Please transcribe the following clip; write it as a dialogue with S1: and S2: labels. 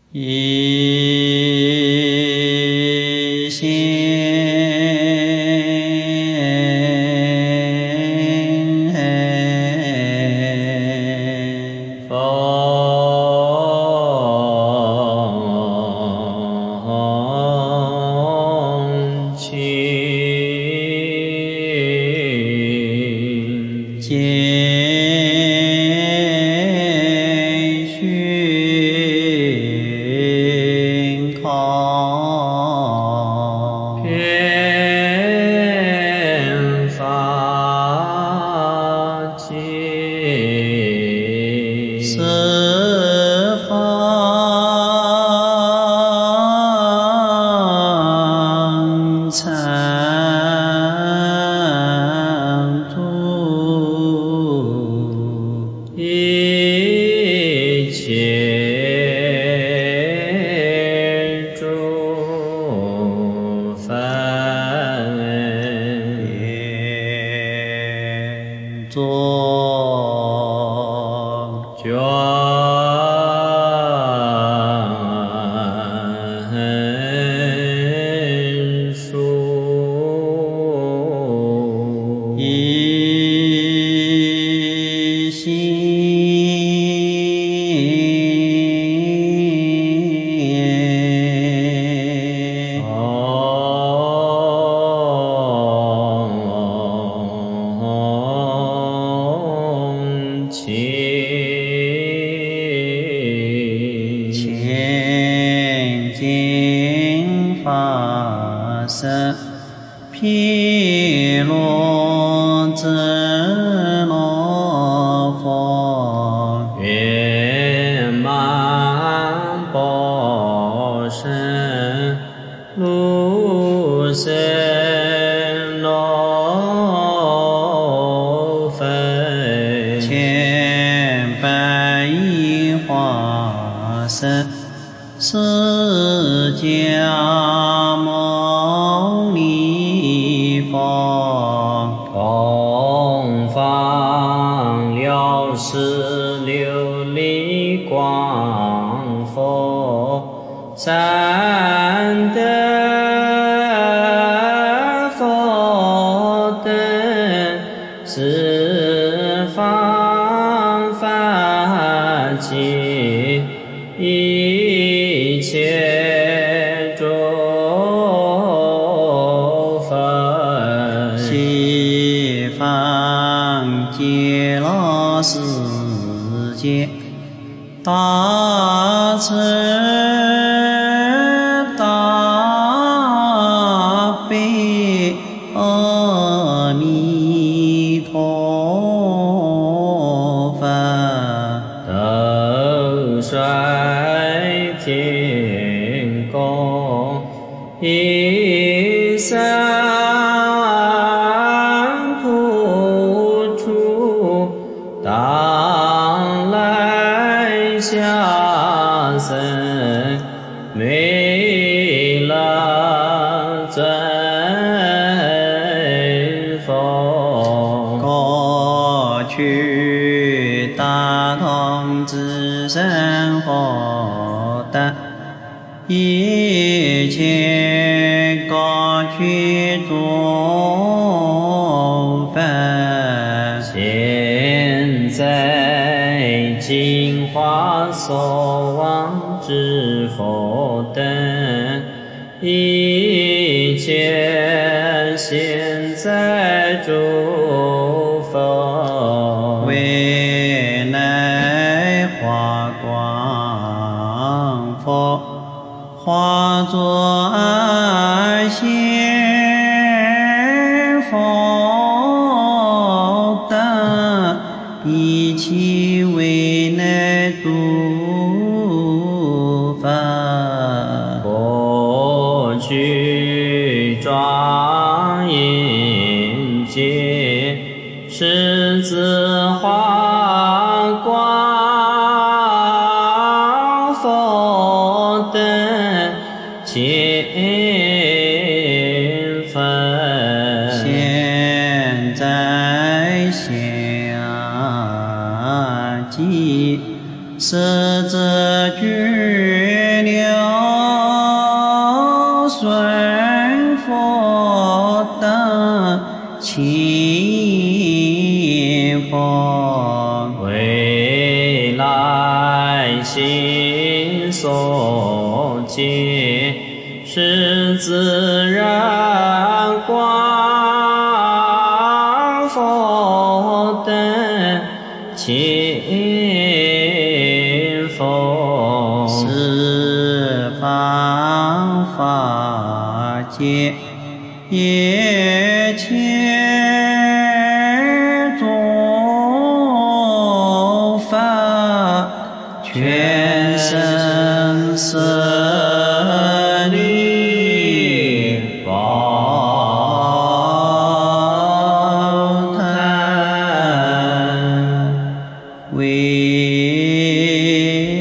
S1: 一心风清见虚空遍法界十方常住一切诸分愿作眷属一心风清前进法身毗卢遮那佛圆满报身卢身罗分千百亿化身释迦牟尼佛供放了十六力光佛三德佛等十方法界一切诸佛西方极乐世界大慈大悲阿弥陀佛斗率天宫一三普处当来下生弥勒尊佛过去大同至圣佛的一切过去诸分现在净化所望之佛等一切现在诸佛为乃华光佛化作阿现佛等一切为乃诸佛过去庄严界狮子华光佛等千分现在下界十者具心所见，是自然光佛等前佛，十方法界一切诸法，全身舍利宝坛，为